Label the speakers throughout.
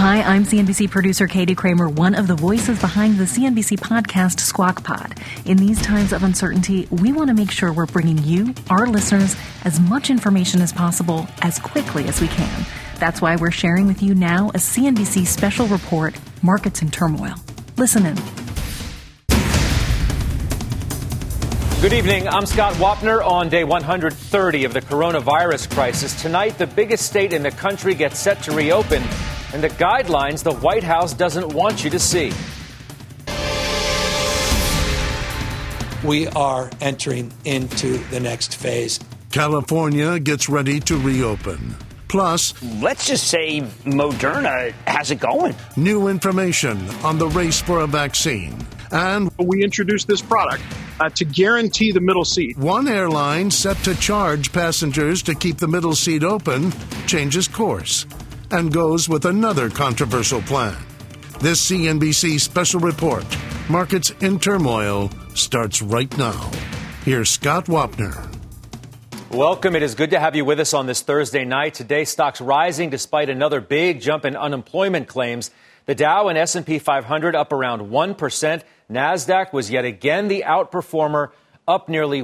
Speaker 1: Hi, I'm CNBC producer Katie Kramer, one of the voices behind the CNBC podcast Squawk Pod. In these times of uncertainty, we want to make sure we're bringing you, our listeners, as much information as possible as quickly as we can. That's why we're sharing with you now a CNBC special report, Markets in Turmoil. Listen in.
Speaker 2: Good evening. I'm Scott Wapner on day 130 of the coronavirus crisis. Tonight, the biggest state in the country gets set to reopen, and the guidelines the White House doesn't want you to see.
Speaker 3: We are entering into the next phase.
Speaker 4: California gets ready to reopen. Plus,
Speaker 5: let's just say Moderna has it going.
Speaker 4: New information on the race for a vaccine. And
Speaker 6: we introduced this product to guarantee the middle seat.
Speaker 4: One airline set to charge passengers to keep the middle seat open changes course and goes with another controversial plan. This CNBC special report, Markets in Turmoil, starts right now. Here's Scott Wapner.
Speaker 2: Welcome. It is good to have you with us on this Thursday night. Today, stocks rising despite another big jump in unemployment claims. The Dow and S&P 500 up around 1%. NASDAQ was yet again the outperformer, up nearly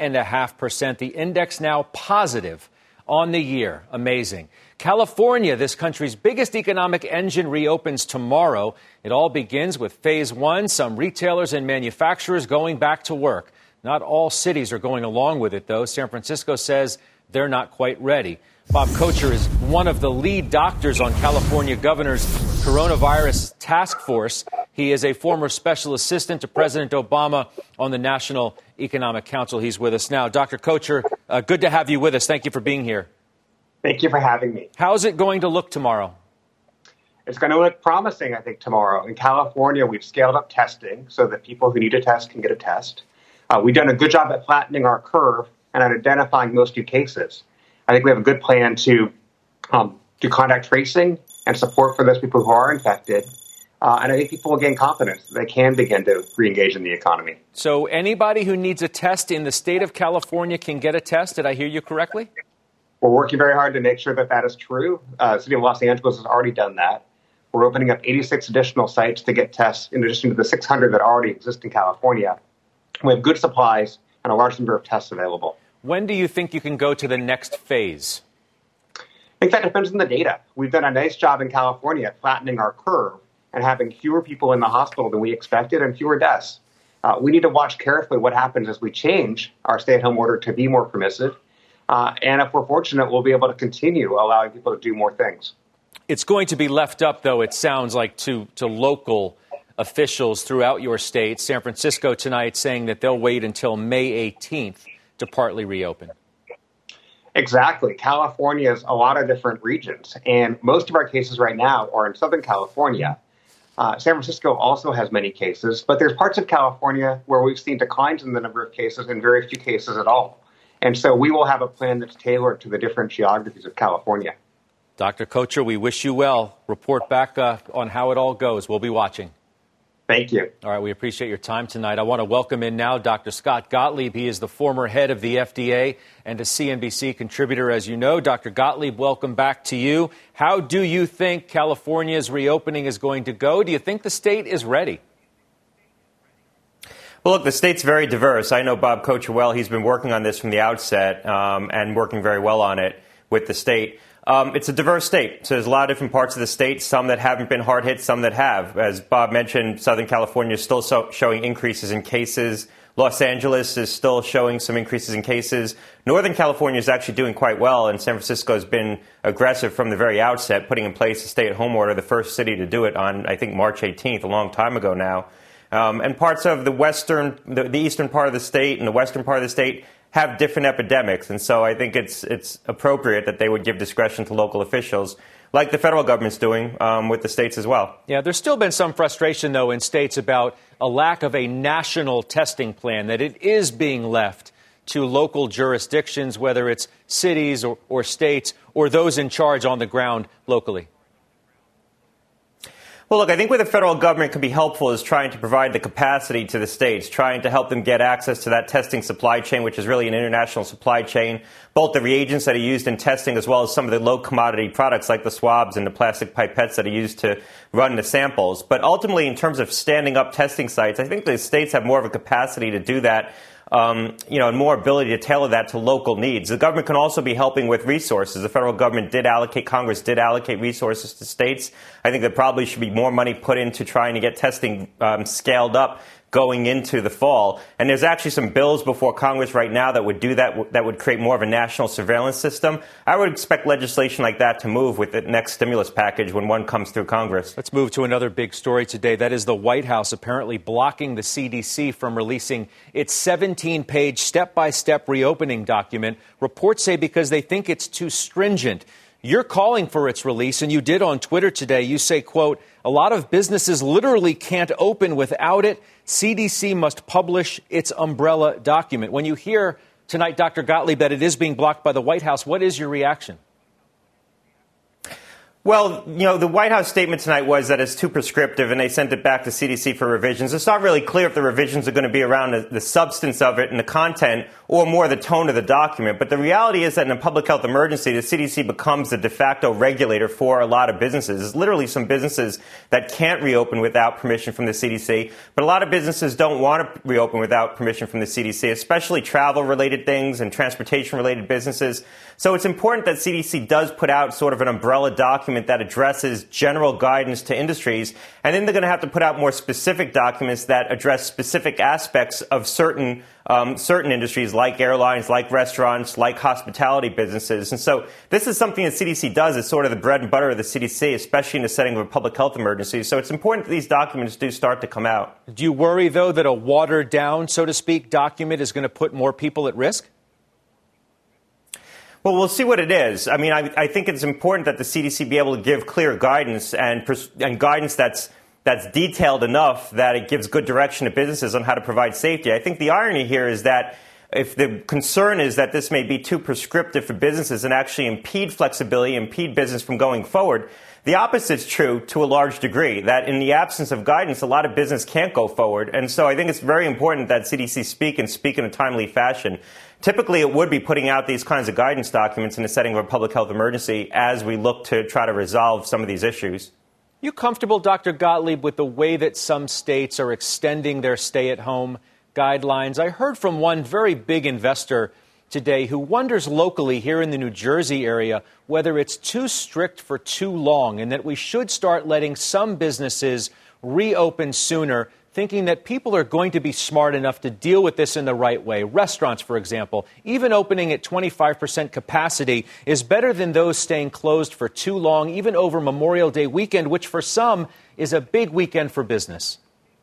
Speaker 2: 1.5%. The index now positive on the year. Amazing. California, this country's biggest economic engine, reopens tomorrow. It all begins with phase one, some retailers and manufacturers going back to work. Not all cities are going along with it, though. San Francisco says they're not quite ready. Bob Kocher is one of the lead doctors on California governor's coronavirus task force. He is a former special assistant to President Obama on the National Economic Council. He's with us now. Dr. Kocher, good to have you with us. Thank you for being here.
Speaker 7: Thank you for having me.
Speaker 2: How's it going to look tomorrow?
Speaker 7: It's going to look promising, I think, tomorrow. In California, we've scaled up testing so that people who need a test can get a test. We've done a good job at flattening our curve and at identifying most new cases. I think we have a good plan to do contact tracing and support for those people who are infected. And I think people will gain confidence that they can begin to reengage in the economy.
Speaker 2: So anybody who needs a test in the state of California can get a test. Did I hear you correctly?
Speaker 7: We're working very hard to make sure that that is true. The city of Los Angeles has already done that. We're opening up 86 additional sites to get tests in addition to the 600 that already exist in California. We have good supplies and a large number of tests available.
Speaker 2: When do you think you can go to the next phase?
Speaker 7: I think that depends on the data. We've done a nice job in California at flattening our curve and having fewer people in the hospital than we expected and fewer deaths. We need to watch carefully what happens as we change our stay-at-home order to be more permissive. And if we're fortunate, we'll be able to continue allowing people to do more things.
Speaker 2: It's going to be left up, though, it sounds like, to local officials throughout your state. San Francisco tonight saying that they'll wait until May 18th to partly reopen.
Speaker 7: Exactly. California is a lot of different regions, and most of our cases right now are in Southern California. San Francisco also has many cases, but there's parts of California where we've seen declines in the number of cases and very few cases at all. And so we will have a plan that's tailored to the different geographies of California.
Speaker 2: Dr. Kocher, we wish you well. Report back on how it all goes. We'll be watching.
Speaker 7: Thank you.
Speaker 2: All right. We appreciate your time tonight. I want to welcome in now Dr. Scott Gottlieb. He is the former head of the FDA and a CNBC contributor, as you know. Dr. Gottlieb, welcome back to you. How do you think California's reopening is going to go? Do you think the state is ready?
Speaker 8: Well, look, the state's very diverse. I know Bob Kocher well. He's been working on this from the outset and working very well on it with the state. It's a diverse state. So there's a lot of different parts of the state, some that haven't been hard hit, some that have. As Bob mentioned, Southern California is still showing increases in cases. Los Angeles is still showing some increases in cases. Northern California is actually doing quite well, and San Francisco has been aggressive from the very outset, putting in place a stay-at-home order, the first city to do it on, I think, March 18th, a long time ago now. And parts of the eastern part of the state and the western part of the state have different epidemics. And so I think it's appropriate that they would give discretion to local officials, like the federal government's doing with the states as well.
Speaker 2: Yeah, there's still been some frustration, though, in states about a lack of a national testing plan, that it is being left to local jurisdictions, whether it's cities or states or those in charge on the ground locally.
Speaker 8: Well, look, I think where the federal government can be helpful is trying to provide the capacity to the states, trying to help them get access to that testing supply chain, which is really an international supply chain, both the reagents that are used in testing as well as some of the low commodity products like the swabs and the plastic pipettes that are used to run the samples. But ultimately, in terms of standing up testing sites, I think the states have more of a capacity to do that. And more ability to tailor that to local needs. The government can also be helping with resources. The federal government Congress did allocate resources to states. I think there probably should be more money put into trying to get testing scaled up going into the fall. And there's actually some bills before Congress right now that would do that, that would create more of a national surveillance system. I would expect legislation like that to move with the next stimulus package when one comes through Congress.
Speaker 2: Let's move to another big story today. That is the White House apparently blocking the CDC from releasing its 17-page step-by-step reopening document. Reports say because they think it's too stringent. You're calling for its release, and you did on Twitter today. You say, quote, a lot of businesses literally can't open without it. CDC must publish its umbrella document. When you hear tonight, Dr. Gottlieb, that it is being blocked by the White House, what is your reaction?
Speaker 8: Well, the White House statement tonight was that it's too prescriptive and they sent it back to CDC for revisions. It's not really clear if the revisions are going to be around the substance of it and the content or more the tone of the document. But the reality is that in a public health emergency, the CDC becomes the de facto regulator for a lot of businesses. There's literally some businesses that can't reopen without permission from the CDC. But a lot of businesses don't want to reopen without permission from the CDC, especially travel-related things and transportation-related businesses. So it's important that CDC does put out sort of an umbrella document that addresses general guidance to industries. And then they're going to have to put out more specific documents that address specific aspects of certain industries like airlines, like restaurants, like hospitality businesses. And so this is something that CDC does. It's sort of the bread and butter of the CDC, especially in the setting of a public health emergency. So it's important that these documents do start to come out.
Speaker 2: Do you worry, though, that a watered down, so to speak, document is going to put more people at risk?
Speaker 8: Well, we'll see what it is. I mean, I think it's important that the CDC be able to give clear guidance and guidance that's detailed enough that it gives good direction to businesses on how to provide safety. I think the irony here is that if the concern is that this may be too prescriptive for businesses and actually impede flexibility, impede business from going forward, the opposite is true to a large degree, that in the absence of guidance, a lot of business can't go forward. And so I think it's very important that CDC speak in a timely fashion. Typically, it would be putting out these kinds of guidance documents in the setting of a public health emergency as we look to try to resolve some of these issues.
Speaker 2: You comfortable, Dr. Gottlieb, with the way that some states are extending their stay-at-home guidelines? I heard from one very big investor today who wonders locally here in the New Jersey area whether it's too strict for too long and that we should start letting some businesses reopen sooner, thinking that people are going to be smart enough to deal with this in the right way. Restaurants, for example, even opening at 25% capacity is better than those staying closed for too long, even over Memorial Day weekend, which for some is a big weekend for business.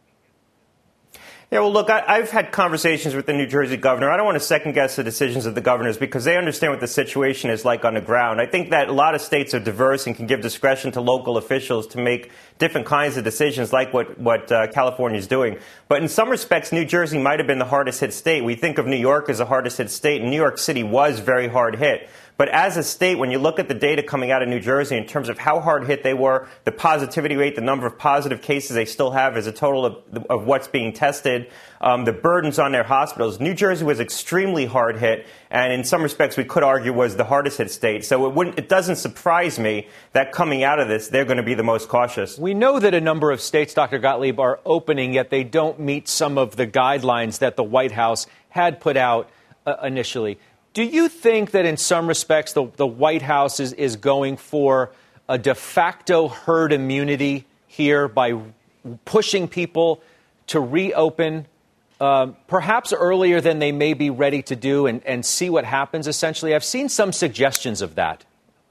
Speaker 8: Yeah, well, look, I've had conversations with the New Jersey governor. I don't want to second-guess the decisions of the governors because they understand what the situation is like on the ground. I think that a lot of states are diverse and can give discretion to local officials to make different kinds of decisions like what California is doing. But in some respects, New Jersey might have been the hardest-hit state. We think of New York as the hardest-hit state, and New York City was very hard-hit. But as a state, when you look at the data coming out of New Jersey in terms of how hard hit they were, the positivity rate, the number of positive cases they still have as a total of what's being tested, the burdens on their hospitals, New Jersey was extremely hard hit, and in some respects we could argue was the hardest hit state. So it doesn't surprise me that coming out of this, they're going to be the most cautious.
Speaker 2: We know that a number of states, Dr. Gottlieb, are opening, yet they don't meet some of the guidelines that the White House had put out initially. Do you think that in some respects the White House is going for a de facto herd immunity here by pushing people to reopen perhaps earlier than they may be ready to do and see what happens, essentially? I've seen some suggestions of that.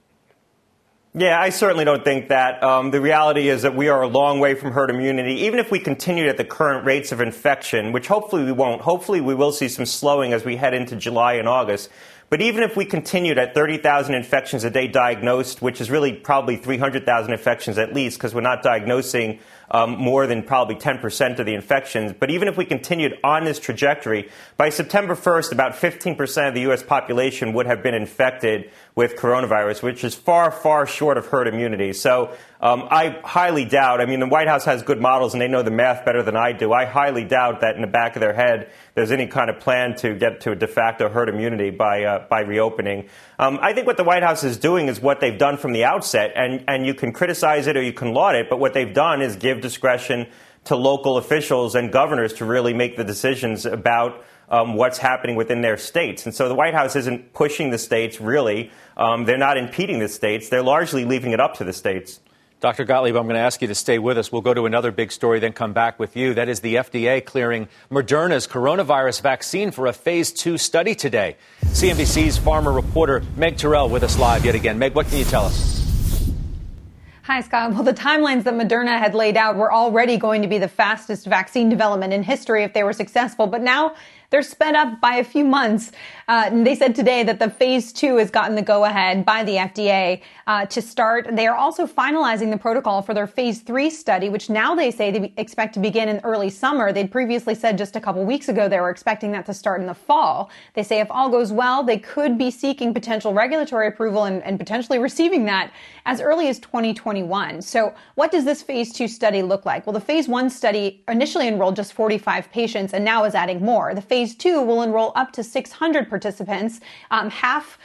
Speaker 8: Yeah, I certainly don't think that. The reality is that we are a long way from herd immunity. Even if we continued at the current rates of infection, which hopefully we won't, hopefully we will see some slowing as we head into July and August. But even if we continued at 30,000 infections a day diagnosed, which is really probably 300,000 infections at least, because we're not diagnosing more than probably 10% of the infections. But even if we continued on this trajectory, by September 1st, about 15% of the U.S. population would have been infected with coronavirus, which is far, far short of herd immunity. So I highly doubt, the White House has good models and they know the math better than I do. I highly doubt that in the back of their head there's any kind of plan to get to a de facto herd immunity by reopening. I think what the White House is doing is what they've done from the outset, and you can criticize it or you can laud it, but what they've done is give discretion to local officials and governors to really make the decisions about what's happening within their states. And so the White House isn't pushing the states, really. They're not impeding the states. They're largely leaving it up to the states.
Speaker 2: Dr. Gottlieb, I'm going to ask you to stay with us. We'll go to another big story, then come back with you. That is the FDA clearing Moderna's coronavirus vaccine for a phase 2 study today. CNBC's pharma reporter Meg Terrell with us live yet again. Meg, what can you tell us?
Speaker 9: Hi, Scott. Well, the timelines that Moderna had laid out were already going to be the fastest vaccine development in history if they were successful. But now they're sped up by a few months. And they said today that the phase 2 has gotten the go-ahead by the FDA to start. They are also finalizing the protocol for their phase 3 study, which now they say they expect to begin in early summer. They'd previously said just a couple weeks ago they were expecting that to start in the fall. They say if all goes well, they could be seeking potential regulatory approval and potentially receiving that as early as 2021. So what does this phase 2 study look like? Well, the phase 1 study initially enrolled just 45 patients and now is adding more. The phase 2 will enroll up to 600 participants, half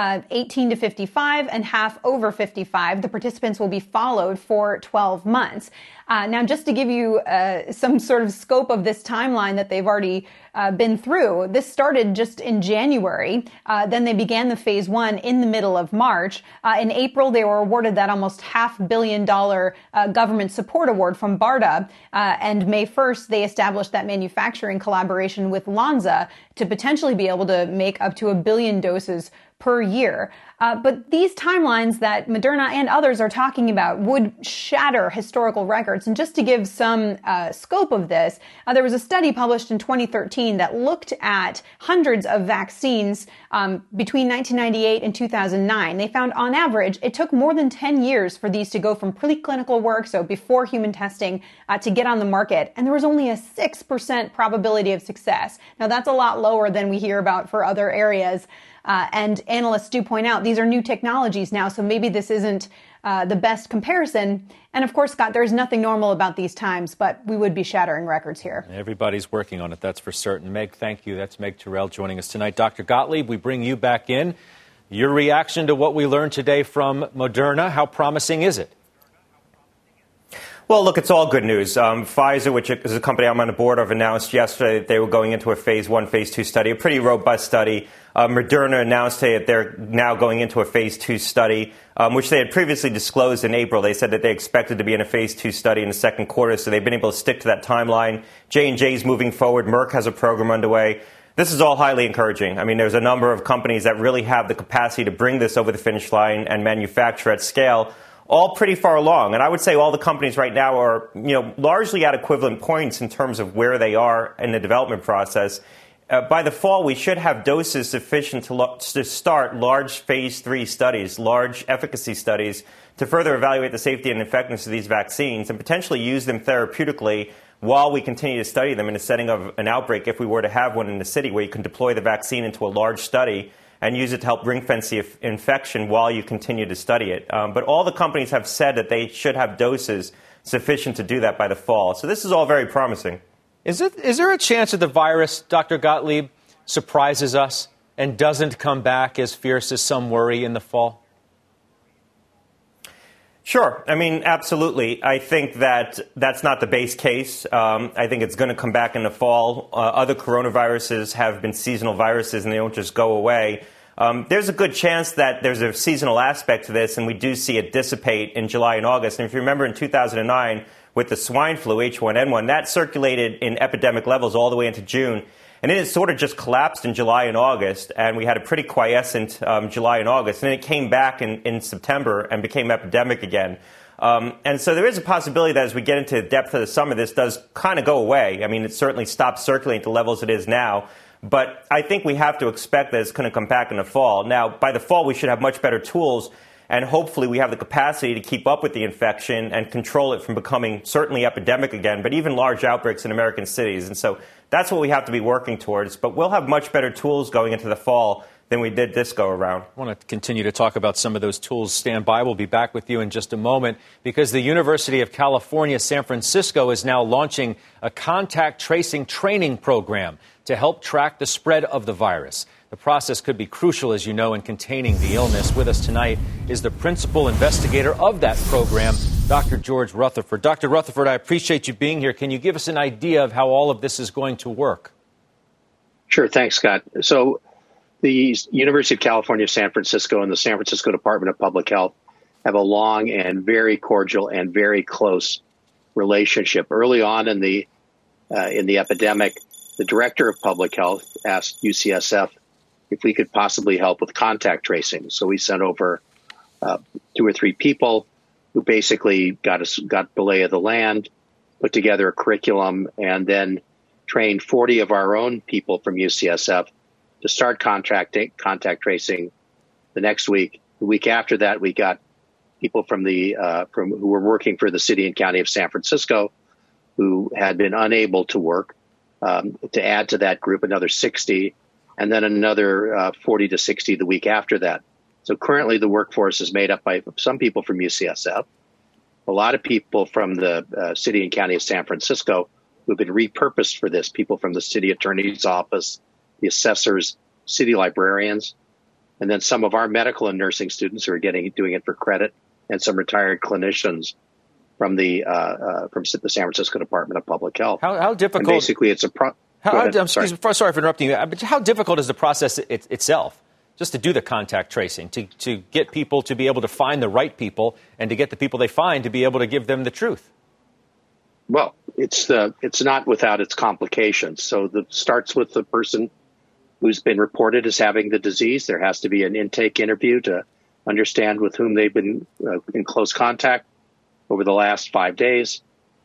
Speaker 9: 18 to 55 and half over 55. The participants will be followed for 12 months. Now, just to give you some sort of scope of this timeline that they've already been through, this started just in January. Then they began the phase 1 in the middle of March. In April, they were awarded that almost $500 million government support award from BARDA. And May 1st, they established that manufacturing collaboration with Lonza to potentially be able to make up to 1 billion doses per year. But these timelines that Moderna and others are talking about would shatter historical records. And just to give some scope of this, there was a study published in 2013 that looked at hundreds of vaccines between 1998 and 2009. They found on average it took more than 10 years for these to go from preclinical work, so before human testing, to get on the market. And there was only a 6% probability of success. Now, that's a lot lower than we hear about for other areas. And analysts do point out these are new technologies now, so maybe this isn't the best comparison. And of course, Scott, there's nothing normal about these times, but we would be shattering records here.
Speaker 2: Everybody's working on it, that's for certain. Meg, thank you. That's Meg Terrell joining us tonight. Dr. Gottlieb, we bring you back in. Your reaction to what we learned today from Moderna, how promising is it?
Speaker 8: Well, look, it's all good news. Pfizer, which is a company I'm on the board of, announced yesterday that they were going into a phase 1, phase 2 study, a pretty robust study. Moderna announced today that they're now going into a phase 2 study, which they had previously disclosed in April. They said that they expected to be in a phase 2 study in the second quarter, so they've been able to stick to that timeline. J&J's moving forward. Merck has a program underway. This is all highly encouraging. There's a number of companies that really have the capacity to bring this over the finish line and manufacture at scale, all pretty far along. And I would say all the companies right now are, largely at equivalent points in terms of where they are in the development process. By the fall, we should have doses sufficient to start large phase 3 studies, large efficacy studies, to further evaluate the safety and effectiveness of these vaccines and potentially use them therapeutically while we continue to study them in the setting of an outbreak, if we were to have one in the city, where you can deploy the vaccine into a large study and use it to help ring-fence the infection while you continue to study it. But all the companies have said that they should have doses sufficient to do that by the fall. So this is all very promising.
Speaker 2: Is there a chance that the virus, Dr. Gottlieb, surprises us and doesn't come back as fierce as some worry in the fall?
Speaker 8: Sure. Absolutely. I think that that's not the base case. I think it's going to come back in the fall. Other coronaviruses have been seasonal viruses and they don't just go away. There's a good chance that there's a seasonal aspect to this, and we do see it dissipate in July and August. And if you remember in 2009 with the swine flu, H1N1, that circulated in epidemic levels all the way into June. And then it sort of just collapsed in July and August, and we had a pretty quiescent July and August. And then it came back in September and became epidemic again. And so there is a possibility that as we get into the depth of the summer, this does kind of go away. It certainly stops circulating at the levels it is now. But I think we have to expect that it's going to come back in the fall. Now, by the fall, we should have much better tools And hopefully we have the capacity to keep up with the infection and control it from becoming certainly epidemic again, but even large outbreaks in American cities. And so that's what we have to be working towards. But we'll have much better tools going into the fall than we did this go around.
Speaker 2: I want to continue to talk about some of those tools. Stand by. We'll be back with you in just a moment because the University of California, San Francisco is now launching a contact tracing training program to help track the spread of the virus. The process could be crucial, as you know, in containing the illness. With us tonight is the principal investigator of that program, Dr. George Rutherford. Dr. Rutherford, I appreciate you being here. Can you give us an idea of how all of this is going to work?
Speaker 10: Sure. Thanks, Scott. So the University of California, San Francisco and the San Francisco Department of Public Health have a long and very cordial and very close relationship. Early on in the epidemic, the director of public health asked UCSF if we could possibly help with contact tracing. So we sent over 2 or 3 people who basically got the lay of the land, put together a curriculum, and then trained 40 of our own people from UCSF to start contact tracing the next week. The week after that, we got people from who were working for the city and county of San Francisco who had been unable to work, to add to that group another 60, and then another 40 to 60 the week after that. So currently the workforce is made up by some people from UCSF, a lot of people from the city and county of San Francisco who have been repurposed for this, people from the city attorney's office, the assessors, city librarians, and then some of our medical and nursing students who are doing it for credit, and some retired clinicians from the San Francisco Department of Public Health.
Speaker 2: How difficult?
Speaker 10: And basically, it's a
Speaker 2: sorry for interrupting you. But how difficult is the process itself, just to do the contact tracing, to get people to be able to find the right people, and to get the people they find to be able to give them the truth?
Speaker 10: Well, it's not without its complications. So it starts with the person who's been reported as having the disease. There has to be an intake interview to understand with whom they've been in close contact over the last 5 days.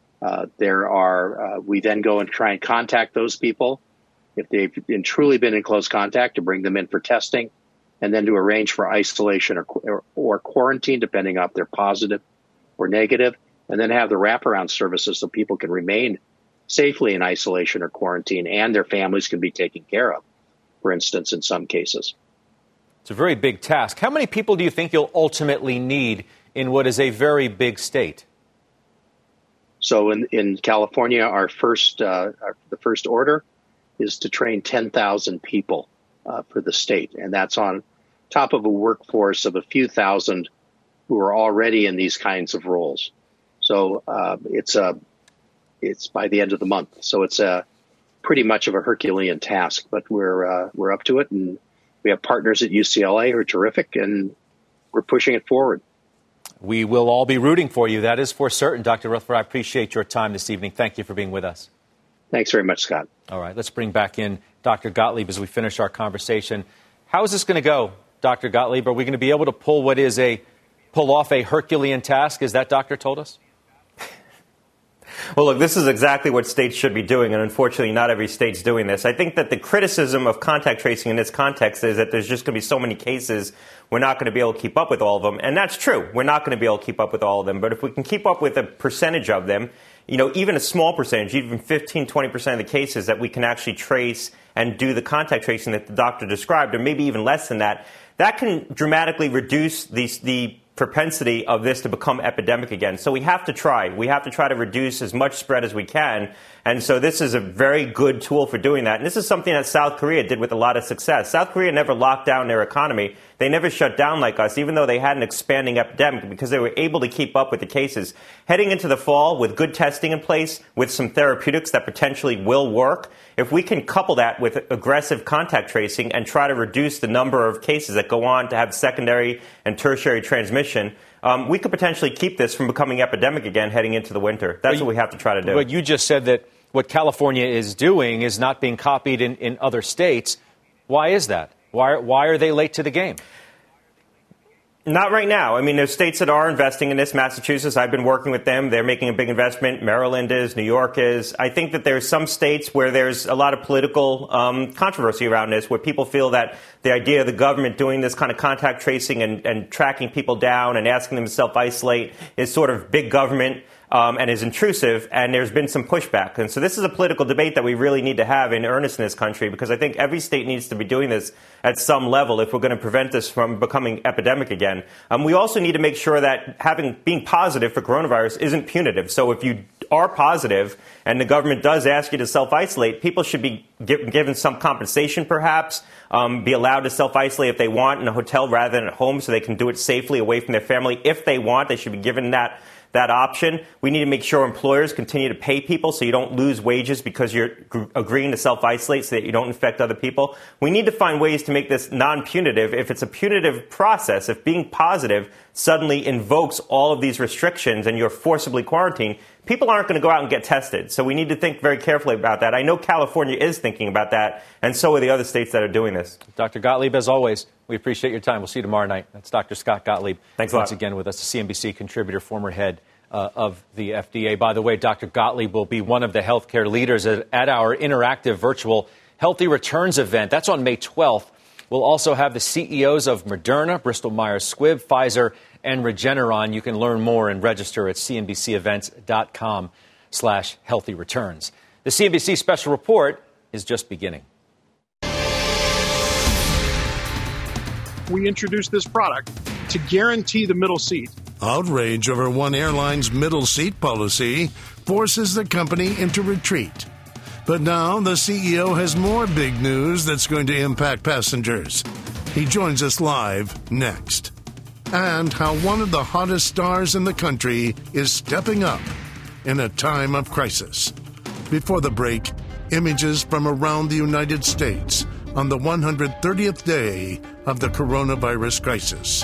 Speaker 10: We then go and try and contact those people if they've truly been in close contact, to bring them in for testing, and then to arrange for isolation or quarantine, depending on if they're positive or negative, and then have the wraparound services so people can remain safely in isolation or quarantine and their families can be taken care of, for instance, in some cases.
Speaker 2: It's a very big task. How many people do you think you'll ultimately need in what is a very big state?
Speaker 10: So in California, the first order is to train 10,000 people for the state. And that's on top of a workforce of a few thousand who are already in these kinds of roles. So it's by the end of the month. So it's pretty much of a Herculean task, but we're up to it. And we have partners at UCLA who are terrific, and we're pushing it forward.
Speaker 2: We will all be rooting for you. That is for certain. Dr. Rutherford, I appreciate your time this evening. Thank you for being with us.
Speaker 10: Thanks very much, Scott.
Speaker 2: All right, let's bring back in Dr. Gottlieb as we finish our conversation. How is this going to go, Dr. Gottlieb? Are we going to be able to pull off a Herculean task, as that doctor told us?
Speaker 8: Well, look, this is exactly what states should be doing, and unfortunately not every state's doing this. I think that the criticism of contact tracing in this context is that there's just going to be so many cases, we're not going to be able to keep up with all of them. And that's true. We're not going to be able to keep up with all of them. But if we can keep up with a percentage of them, even a small percentage, even 15, 20% of the cases that we can actually trace and do the contact tracing that the doctor described, or maybe even less than that, that can dramatically reduce the propensity of this to become epidemic again. So we have to try. We have to try to reduce as much spread as we can. And so this is a very good tool for doing that. And this is something that South Korea did with a lot of success. South Korea never locked down their economy. They never shut down like us, even though they had an expanding epidemic, because they were able to keep up with the cases. Heading into the fall with good testing in place, with some therapeutics that potentially will work, if we can couple that with aggressive contact tracing and try to reduce the number of cases that go on to have secondary and tertiary transmission, we could potentially keep this from becoming epidemic again heading into the winter. That's what we have to try to do.
Speaker 2: But you just said that what California is doing is not being copied in other states. Why is that? Why are they late to the game?
Speaker 8: Not right now. I mean, there's states that are investing in this. Massachusetts, I've been working with them. They're making a big investment. Maryland is. New York is. I think that there's some states where there's a lot of political controversy around this, where people feel that the idea of the government doing this kind of contact tracing and tracking people down and asking them to self-isolate is sort of big government. And is intrusive, and there's been some pushback. And so this is a political debate that we really need to have in earnest in this country, because I think every state needs to be doing this at some level if we're going to prevent this from becoming epidemic again. We also need to make sure that being positive for coronavirus isn't punitive. So if you are positive and the government does ask you to self-isolate, people should be given some compensation, perhaps, be allowed to self-isolate if they want in a hotel rather than at home so they can do it safely away from their family. If they want, they should be given that option. We need to make sure employers continue to pay people so you don't lose wages because you're agreeing to self-isolate so that you don't infect other people. We need to find ways to make this non-punitive. If it's a punitive process, if being positive suddenly invokes all of these restrictions and you're forcibly quarantined, people aren't going to go out and get tested. So we need to think very carefully about that. I know California is thinking about that, and so are the other states that are doing this.
Speaker 2: Dr. Gottlieb, as always, we appreciate your time. We'll see you tomorrow night. That's Dr. Scott Gottlieb.
Speaker 8: Thanks a lot.
Speaker 2: Once again with us, a CNBC contributor, former head of the FDA. By the way, Dr. Gottlieb will be one of the healthcare leaders at our interactive virtual Healthy Returns event. That's on May 12th. We'll also have the CEOs of Moderna, Bristol Myers Squibb, Pfizer, and Regeneron. You can learn more and register at cnbcevents.com/healthyreturns. The CNBC Special Report is just beginning.
Speaker 6: We introduced this product to guarantee the middle seat.
Speaker 4: Outrage over one airline's middle seat policy forces the company into retreat. But now the CEO has more big news that's going to impact passengers. He joins us live next. And how one of the hottest stars in the country is stepping up in a time of crisis. Before the break, images from around the United States on the 130th day of the coronavirus crisis.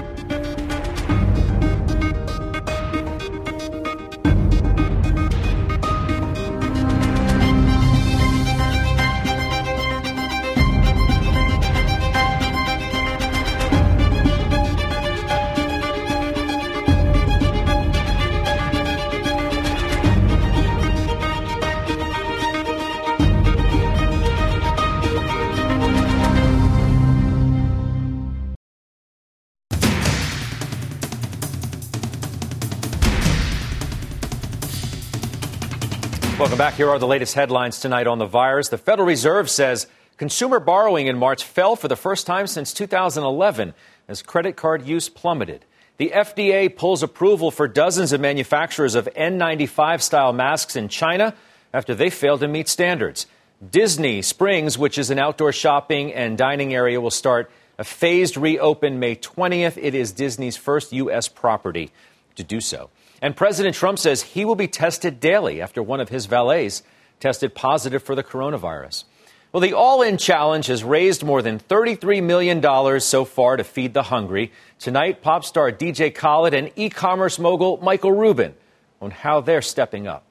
Speaker 2: Welcome back. Here are the latest headlines tonight on the virus. The Federal Reserve says consumer borrowing in March fell for the first time since 2011 as credit card use plummeted. The FDA pulls approval for dozens of manufacturers of N95-style masks in China after they failed to meet standards. Disney Springs, which is an outdoor shopping and dining area, will start a phased reopen May 20th. It is Disney's first U.S. property to do so. And President Trump says he will be tested daily after one of his valets tested positive for the coronavirus. Well, the All In Challenge has raised more than $33 million so far to feed the hungry. Tonight, pop star DJ Khaled and e-commerce mogul Michael Rubin on how they're stepping up.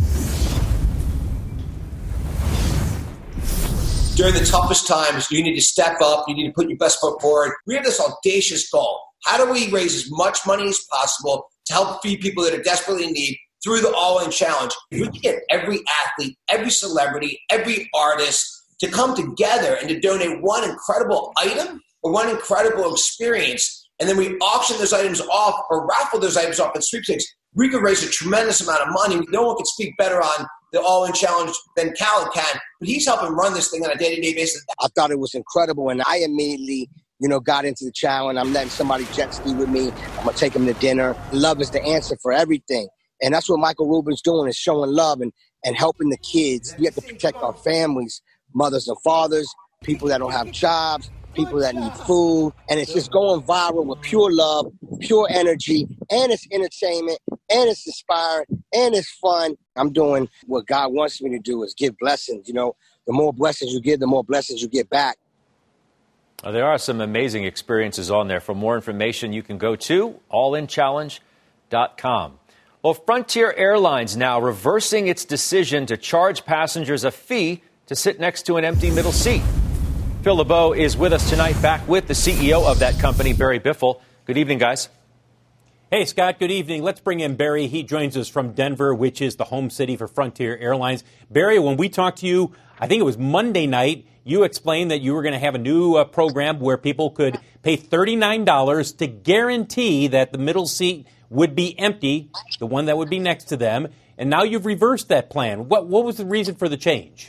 Speaker 11: During the toughest times, you need to step up. You need to put your best foot forward. We have this audacious goal. How do we raise as much money as possible to help feed people that are desperately in need through the All-In Challenge? If we can get every athlete, every celebrity, every artist to come together and to donate one incredible item or one incredible experience, and then we auction those items off or raffle those items off in sweepstakes, we could raise a tremendous amount of money. No one can speak better on the All-In Challenge than Khaled can, but he's helping run this thing on a day-to-day basis.
Speaker 12: I thought it was incredible, and I immediately got into the challenge. I'm letting somebody jet ski with me. I'm going to take them to dinner. Love is the answer for everything. And that's what Michael Rubin's doing, is showing love and helping the kids. We have to protect our families, mothers and fathers, people that don't have jobs, people that need food. And it's just going viral with pure love, pure energy, and it's entertainment, and it's inspiring, and it's fun. I'm doing what God wants me to do, is give blessings. The more blessings you give, the more blessings you get back.
Speaker 2: There are some amazing experiences on there. For more information, you can go to allinchallenge.com. Well, Frontier Airlines now reversing its decision to charge passengers a fee to sit next to an empty middle seat. Phil LeBeau is with us tonight, back with the CEO of that company, Barry Biffle. Good evening, guys.
Speaker 13: Hey, Scott, good evening. Let's bring in Barry. He joins us from Denver, which is the home city for Frontier Airlines. Barry, when we talked to you, I think it was Monday night, you explained that you were going to have a new program where people could pay $39 to guarantee that the middle seat would be empty, the one that would be next to them. And now you've reversed that plan. What was the reason for the change?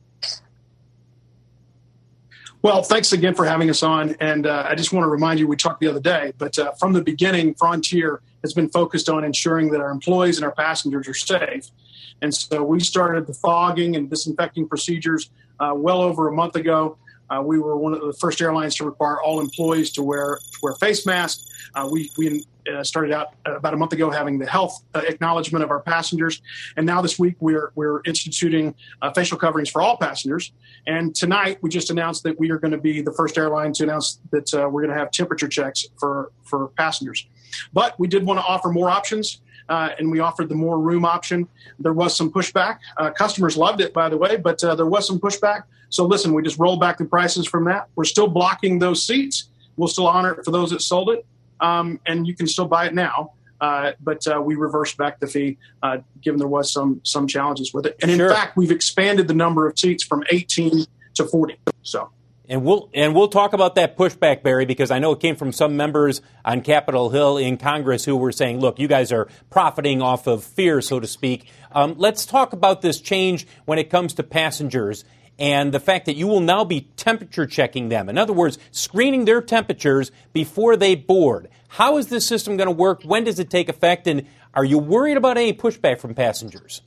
Speaker 6: Well, thanks again for having us on. And I just want to remind you, we talked the other day, but from the beginning, Frontier has been focused on ensuring that our employees and our passengers are safe. And so we started the fogging and disinfecting procedures well over a month ago. We were one of the first airlines to require all employees to wear face masks. We started out about a month ago having the health acknowledgement of our passengers. And now this week we're instituting facial coverings for all passengers. And tonight we just announced that we are going to be the first airline to announce that we're going to have temperature checks for passengers. But we did want to offer more options. And we offered the more room option. There was some pushback. Customers loved it, by the way, but there was some pushback. So listen, we just rolled back the prices from that. We're still blocking those seats. We'll still honor it for those that sold it. And you can still buy it now. But we reversed back the fee, given there was some challenges with it. And in fact, we've expanded the number of seats from 18 to 40. So.
Speaker 13: And we'll talk about that pushback, Barry, because I know it came from some members on Capitol Hill in Congress who were saying, look, you guys are profiting off of fear, so to speak. Let's talk about this change when it comes to passengers and the fact that you will now be temperature checking them. In other words, screening their temperatures before they board. How is this system going to work? When does it take effect? And are you worried about any pushback from passengers?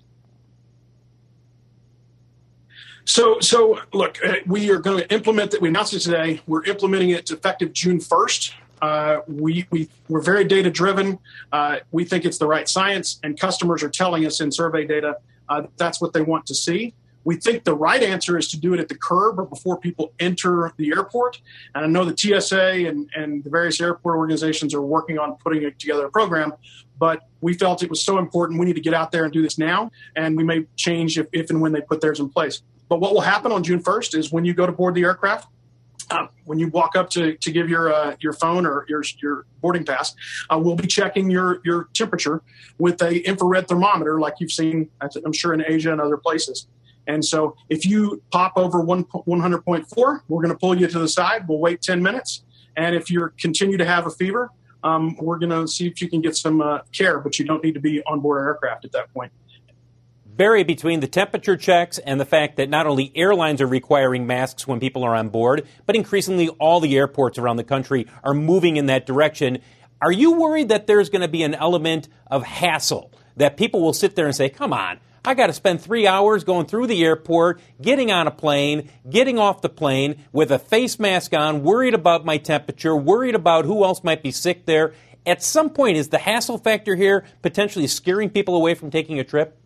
Speaker 6: So look, we are going to implement that. We announced it today. We're implementing it effective June 1st. We're very data driven. We think it's the right science, and customers are telling us in survey data that's what they want to see. We think the right answer is to do it at the curb or before people enter the airport. And I know the TSA and the various airport organizations are working on putting together a program, but we felt it was so important. We need to get out there and do this now, and we may change if and when they put theirs in place. But what will happen on June 1st is when you go to board the aircraft, when you walk up to give your phone or your boarding pass, we'll be checking your temperature with a infrared thermometer like you've seen, I'm sure, in Asia and other places. And so if you pop over 100.4, we're going to pull you to the side. We'll wait 10 minutes. And if you continue to have a fever, we're going to see if you can get some care, but you don't need to be on board our aircraft at that point.
Speaker 13: Barry, between the temperature checks and the fact that not only airlines are requiring masks when people are on board, but increasingly all the airports around the country are moving in that direction, are you worried that there's going to be an element of hassle, that people will sit there and say, come on, I got to spend 3 hours going through the airport, getting on a plane, getting off the plane with a face mask on, worried about my temperature, worried about who else might be sick there. At some point, is the hassle factor here potentially scaring people away from taking a trip?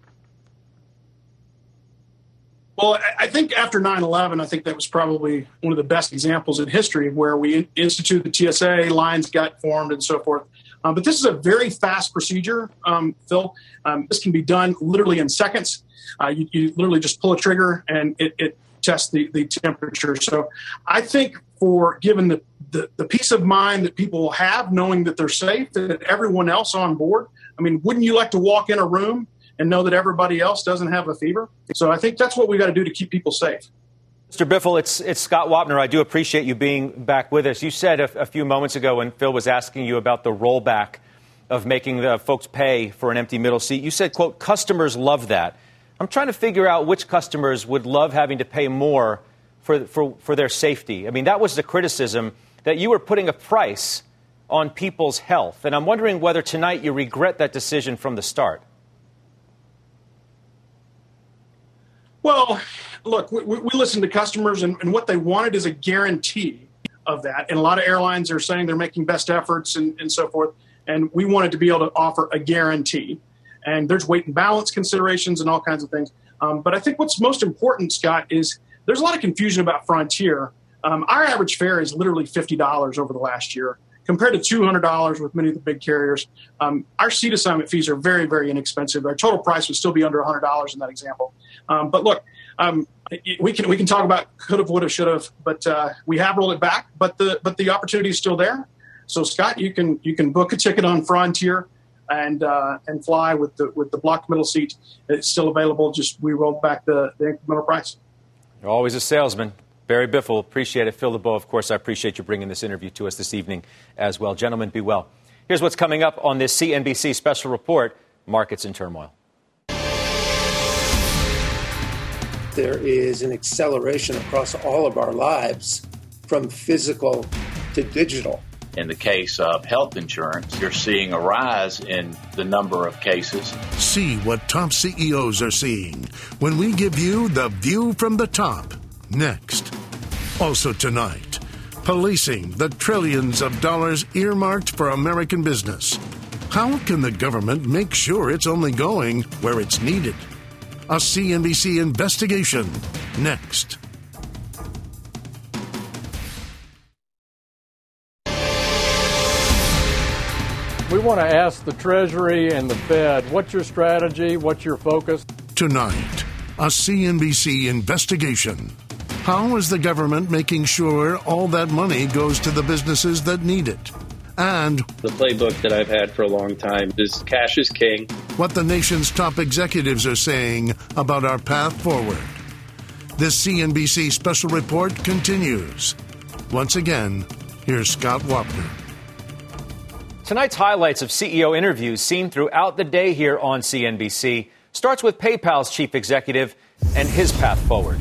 Speaker 6: Well, I think after 9/11, I think that was probably one of the best examples in history where we instituted the TSA, lines got formed and so forth. But this is a very fast procedure, Phil. This can be done literally in seconds. You literally just pull a trigger and it tests the temperature. So I think given the peace of mind that people will have knowing that they're safe, that everyone else on board, I mean, wouldn't you like to walk in a room and know that everybody else doesn't have a fever? So I think that's what we got to do to keep people safe.
Speaker 2: Mr. Biffle, it's Scott Wapner. I do appreciate you being back with us. You said a few moments ago when Phil was asking you about the rollback of making the folks pay for an empty middle seat, you said, quote, customers love that. I'm trying to figure out which customers would love having to pay more for their safety. I mean, that was the criticism, that you were putting a price on people's health. And I'm wondering whether tonight you regret that decision from the start.
Speaker 6: Well, look, we listen to customers, and what they wanted is a guarantee of that. And a lot of airlines are saying they're making best efforts and so forth. And we wanted to be able to offer a guarantee. And there's weight and balance considerations and all kinds of things. But I think what's most important, Scott, is there's a lot of confusion about Frontier. Our average fare is literally $50 over the last year, compared to $200 with many of the big carriers. Our seat assignment fees are very, very inexpensive. Our total price would still be under $100 in that example. But look, we can talk about could have, would have, should have, but we have rolled it back. But the opportunity is still there. So, Scott, you can book a ticket on Frontier and fly with the blocked middle seat. It's still available. Just we rolled back the incremental price.
Speaker 2: You're always a salesman. Barry Biffle, appreciate it. Phil LeBeau, of course, I appreciate you bringing this interview to us this evening as well. Gentlemen, be well. Here's what's coming up on this CNBC special report, Markets in Turmoil.
Speaker 3: There is an acceleration across all of our lives from physical to digital.
Speaker 14: In the case of health insurance, you're seeing a rise in the number of cases.
Speaker 4: See what top CEOs are seeing when we give you the view from the top. Next. Also tonight, policing the trillions of dollars earmarked for American business. How can the government make sure it's only going where it's needed? A CNBC investigation. Next.
Speaker 15: We want to ask the Treasury and the Fed, what's your strategy? What's your focus?
Speaker 4: Tonight, a CNBC investigation. How is the government making sure all that money goes to the businesses that need it? And
Speaker 16: the playbook that I've had for a long time is cash is king.
Speaker 4: What the nation's top executives are saying about our path forward. This CNBC special report continues. Once again, here's Scott Wapner.
Speaker 2: Tonight's highlights of CEO interviews seen throughout the day here on CNBC starts with PayPal's chief executive and his path forward.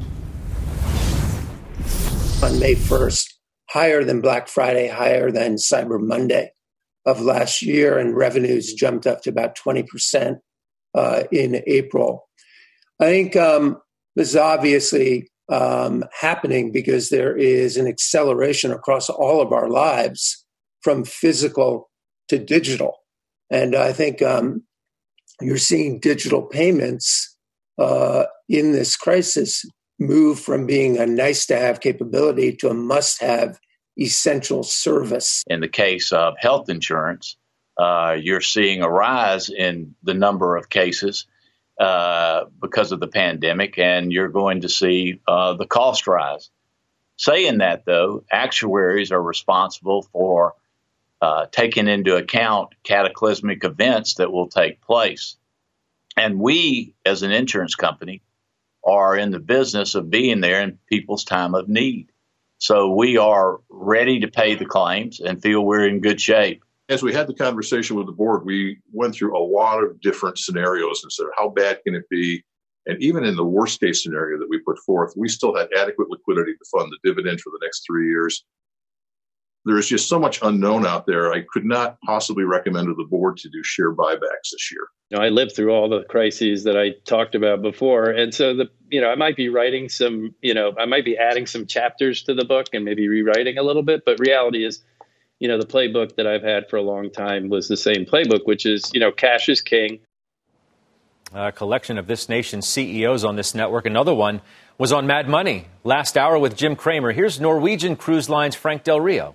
Speaker 3: On May 1st, higher than Black Friday, higher than Cyber Monday of last year, and revenues jumped up to about 20% in April. I think this is obviously happening because there is an acceleration across all of our lives from physical to digital. And I think you're seeing digital payments in this crisis move from being a nice-to-have capability to a must-have essential service.
Speaker 14: In the case of health insurance, you're seeing a rise in the number of cases because of the pandemic, and you're going to see the cost rise. Saying that, though, actuaries are responsible for taking into account cataclysmic events that will take place. And we, as an insurance company, are in the business of being there in people's time of need. So we are ready to pay the claims and feel we're in good shape.
Speaker 17: As we had the conversation with the board, we went through a lot of different scenarios and said, how bad can it be? And even in the worst case scenario that we put forth, we still had adequate liquidity to fund the dividend for the next 3 years. There is just so much unknown out there. I could not possibly recommend to the board to do share buybacks this year.
Speaker 16: I lived through all the crises that I talked about before. And so I might be writing some, I might be adding some chapters to the book and maybe rewriting a little bit. But reality is, the playbook that I've had for a long time was the same playbook, which is, cash is king.
Speaker 2: A collection of this nation's CEOs on this network. Another one was on Mad Money. Last hour with Jim Cramer. Here's Norwegian Cruise Line's Frank Del Rio.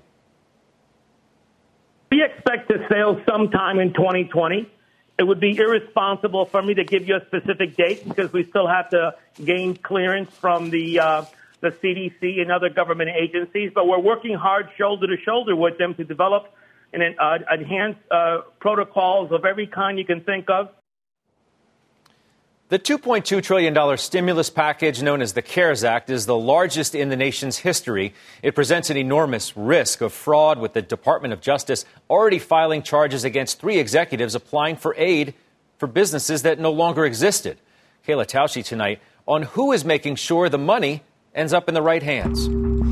Speaker 18: We expect to sail sometime in 2020. It would be irresponsible for me to give you a specific date because we still have to gain clearance from the CDC and other government agencies. But we're working hard, shoulder to shoulder with them to develop and enhance protocols of every kind you can think of.
Speaker 2: The $2.2 trillion stimulus package known as the CARES Act is the largest in the nation's history. It presents an enormous risk of fraud, with the Department of Justice already filing charges against 3 executives applying for aid for businesses that no longer existed. Kayla Tausche tonight on who is making sure the money ends up in the right hands.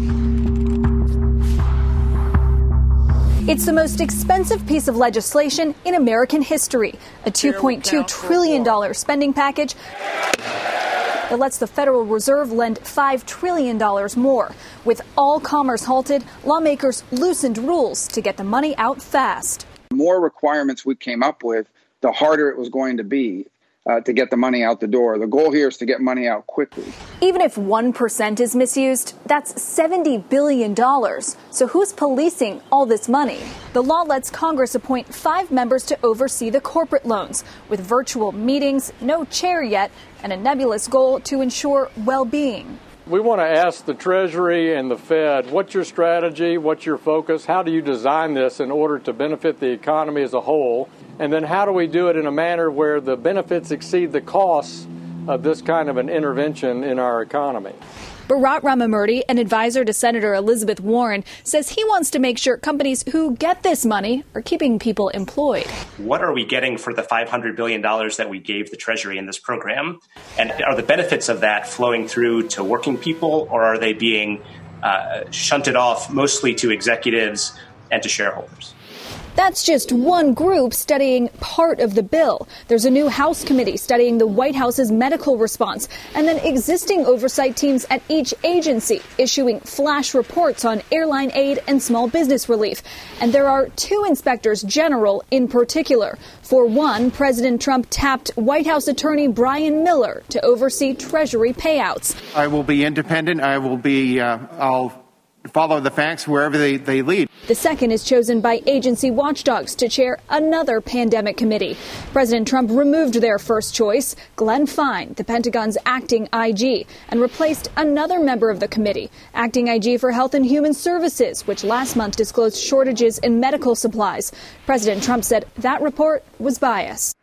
Speaker 19: It's the most expensive piece of legislation in American history, a $2.2 trillion spending package that lets the Federal Reserve lend $5 trillion more. With all commerce halted, lawmakers loosened rules to get the money out fast.
Speaker 20: The more requirements we came up with, the harder it was going to be to get the money out the door. The goal here is to get money out quickly.
Speaker 19: Even if 1% is misused, that's $70 billion. So who's policing all this money? The law lets Congress appoint 5 members to oversee the corporate loans, with virtual meetings, no chair yet, and a nebulous goal to ensure well-being.
Speaker 15: We want to ask the Treasury and the Fed, what's your strategy, what's your focus, how do you design this in order to benefit the economy as a whole, and then how do we do it in a manner where the benefits exceed the costs of this kind of an intervention in our economy?
Speaker 19: Bharat Ramamurthy, an advisor to Senator Elizabeth Warren, says he wants to make sure companies who get this money are keeping people employed.
Speaker 21: What are we getting for the $500 billion that we gave the Treasury in this program? And are the benefits of that flowing through to working people, or are they being shunted off mostly to executives and to shareholders?
Speaker 19: That's just one group studying part of the bill. There's a new House committee studying the White House's medical response, and then existing oversight teams at each agency issuing flash reports on airline aid and small business relief. And there are two inspectors general in particular. For one, President Trump tapped White House attorney Brian Miller to oversee Treasury payouts.
Speaker 22: I will be independent. I'll follow the facts wherever they lead.
Speaker 19: The second is chosen by agency watchdogs to chair another pandemic committee. President Trump removed their first choice, Glenn Fine, the Pentagon's acting IG, and replaced another member of the committee, acting IG for Health and Human Services, which last month disclosed shortages in medical supplies. President Trump said that report was biased.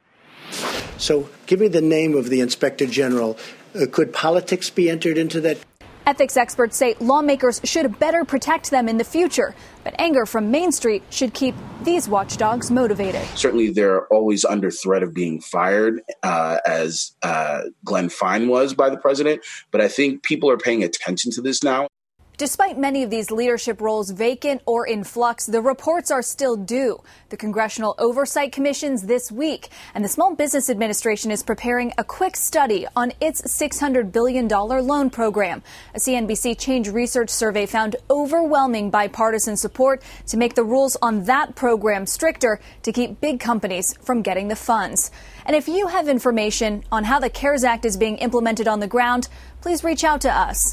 Speaker 23: So give me the name of the Inspector General. Could politics be entered into that?
Speaker 19: Ethics experts say lawmakers should better protect them in the future, but anger from Main Street should keep these watchdogs motivated.
Speaker 24: Certainly, they're always under threat of being fired, as Glenn Fine was by the president. But I think people are paying attention to this now.
Speaker 19: Despite many of these leadership roles vacant or in flux, the reports are still due. The Congressional Oversight Commission's this week, and the Small Business Administration is preparing a quick study on its $600 billion loan program. A CNBC Change Research survey found overwhelming bipartisan support to make the rules on that program stricter to keep big companies from getting the funds. And if you have information on how the CARES Act is being implemented on the ground, please reach out to us.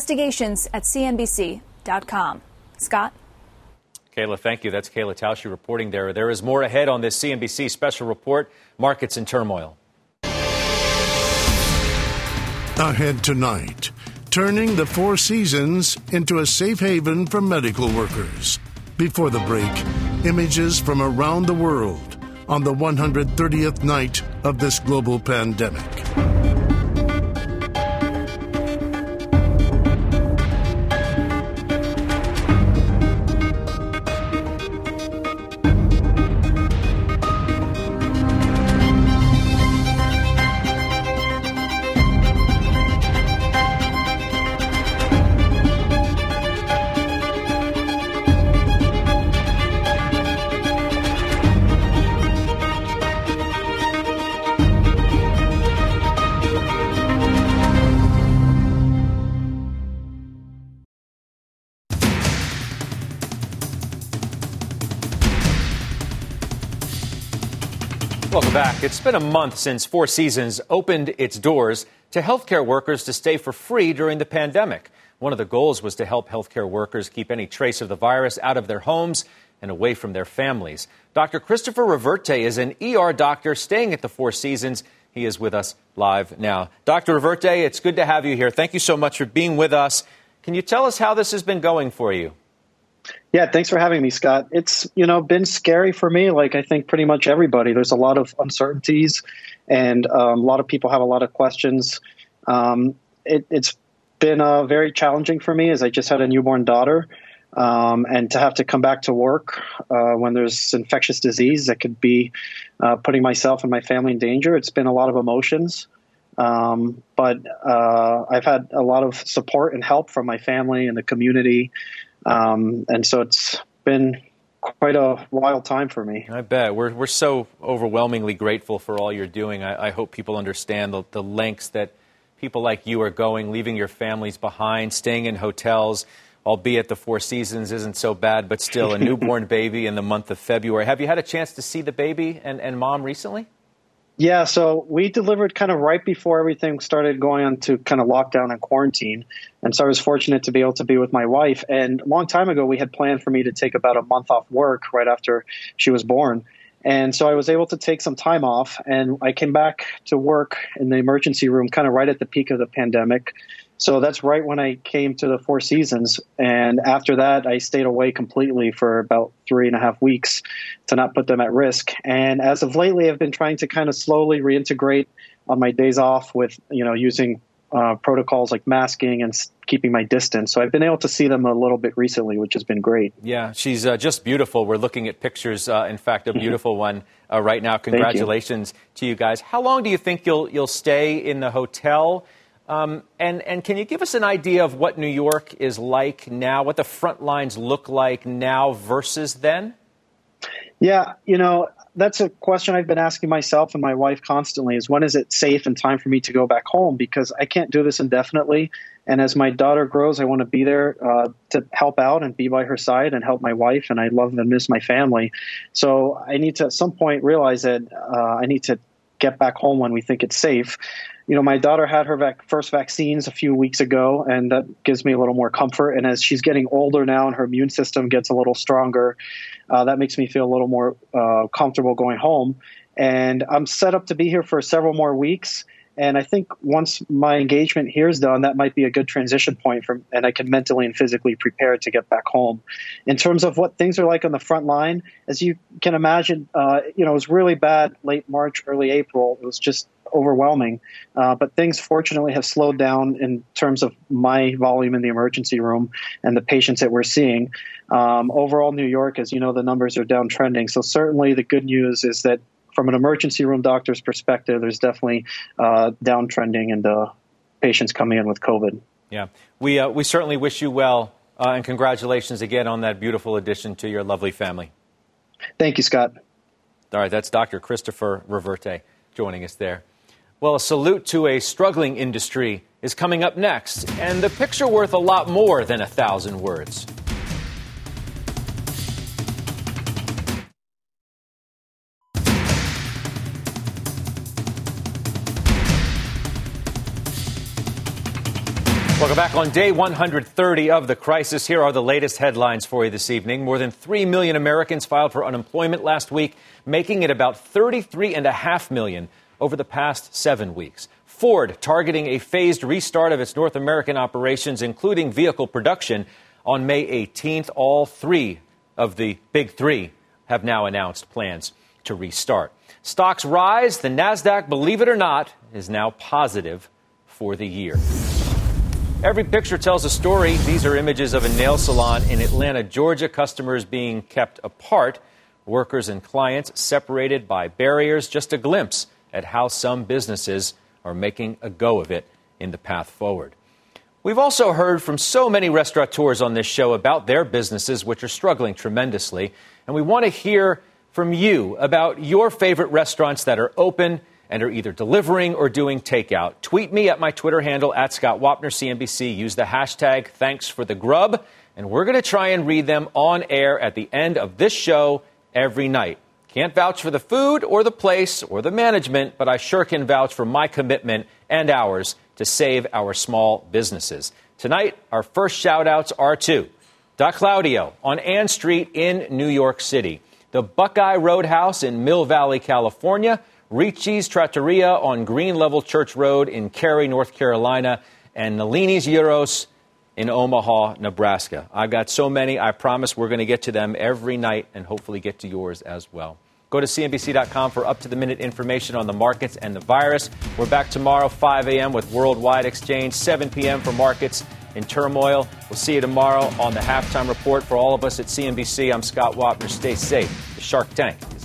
Speaker 19: Investigations@cnbc.com. Scott?
Speaker 2: Kayla, thank you. That's Kayla Tausche reporting there. There is more ahead on this CNBC special report, Markets in Turmoil.
Speaker 4: Ahead tonight, turning the Four Seasons into a safe haven for medical workers. Before the break, images from around the world on the 130th night of this global pandemic.
Speaker 2: Welcome back. It's been a month since Four Seasons opened its doors to healthcare workers to stay for free during the pandemic. One of the goals was to help healthcare workers keep any trace of the virus out of their homes and away from their families. Dr. Christopher Reverte is an ER doctor staying at the Four Seasons. He is with us live now. Dr. Reverte, it's good to have you here. Thank you so much for being with us. Can you tell us how this has been going for you?
Speaker 25: Yeah, thanks for having me, Scott. It's, been scary for me, like I think pretty much everybody. There's a lot of uncertainties, and a lot of people have a lot of questions. It's been very challenging for me as I just had a newborn daughter, and to have to come back to work when there's infectious disease that could be putting myself and my family in danger. It's been a lot of emotions. But I've had a lot of support and help from my family and the community. And so it's been quite a wild time for me.
Speaker 2: I bet. We're so overwhelmingly grateful for all you're doing. I hope people understand the lengths that people like you are going, leaving your families behind, staying in hotels, albeit the Four Seasons isn't so bad, but still a newborn baby in the month of February. Have you had a chance to see the baby and mom recently?
Speaker 25: Yeah, so we delivered kind of right before everything started going on to kind of lockdown and quarantine. And so I was fortunate to be able to be with my wife. And a long time ago, we had planned for me to take about a month off work right after she was born. And so I was able to take some time off, and I came back to work in the emergency room kind of right at the peak of the pandemic. So that's right when I came to the Four Seasons. And after that, I stayed away completely for about 3.5 weeks to not put them at risk. And as of lately, I've been trying to kind of slowly reintegrate on my days off with, using protocols like masking and keeping my distance. So I've been able to see them a little bit recently, which has been great.
Speaker 2: Yeah, she's just beautiful. We're looking at pictures, in fact, a beautiful one right now. Congratulations to you guys. How long do you think you'll stay in the hotel? And can you give us an idea of what New York is like now, what the front lines look like now versus then?
Speaker 25: Yeah, that's a question I've been asking myself and my wife constantly is when is it safe and time for me to go back home? Because I can't do this indefinitely. And as my daughter grows, I want to be there to help out and be by her side and help my wife. And I love and miss my family. So I need to at some point realize that I need to get back home when we think it's safe. My daughter had her first vaccines a few weeks ago, and that gives me a little more comfort. And as she's getting older now and her immune system gets a little stronger, that makes me feel a little more comfortable going home. And I'm set up to be here for several more weeks. And I think once my engagement here is done, that might be a good transition point and I can mentally and physically prepare to get back home. In terms of what things are like on the front line, as you can imagine, it was really bad late March, early April. It was just overwhelming. But things fortunately have slowed down in terms of my volume in the emergency room and the patients that we're seeing. Overall, New York, as you know, the numbers are downtrending. So certainly the good news is that from an emergency room doctor's perspective, there's definitely downtrending and patients coming in with COVID.
Speaker 2: Yeah, we certainly wish you well, and congratulations again on that beautiful addition to your lovely family.
Speaker 25: Thank you, Scott.
Speaker 2: All right, that's Dr. Christopher Reverte joining us there. Well, a salute to a struggling industry is coming up next, and the picture worth a lot more than 1,000 words. Welcome back on day 130 of the crisis. Here are the latest headlines for you this evening. More than 3 million Americans filed for unemployment last week, making it about 33.5 million over the past 7 weeks. Ford targeting a phased restart of its North American operations, including vehicle production, on May 18th. All three of the big three have now announced plans to restart. Stocks rise. The Nasdaq, believe it or not, is now positive for the year. Every picture tells a story. These are images of a nail salon in Atlanta, Georgia. Customers being kept apart, workers and clients separated by barriers. Just a glimpse at how some businesses are making a go of it in the path forward. We've also heard from so many restaurateurs on this show about their businesses, which are struggling tremendously. And we want to hear from you about your favorite restaurants that are open and are either delivering or doing takeout. Tweet me at my Twitter handle, @ScottWapner, Use the hashtag #ThanksForTheGrub, and we're going to try and read them on air at the end of this show every night. Can't vouch for the food or the place or the management, but I sure can vouch for my commitment and ours to save our small businesses. Tonight, our first shout-outs are to Da Claudio on Ann Street in New York City, the Buckeye Roadhouse in Mill Valley, California, Ricci's Trattoria on Green Level Church Road in Cary, North Carolina, and Nalini's Gyros in Omaha, Nebraska. I've got so many. I promise we're going to get to them every night and hopefully get to yours as well. Go to CNBC.com for up-to-the-minute information on the markets and the virus. We're back tomorrow, 5 a.m. with Worldwide Exchange, 7 p.m. for markets in turmoil. We'll see you tomorrow on the Halftime Report. For all of us at CNBC, I'm Scott Wapner. Stay safe. The Shark Tank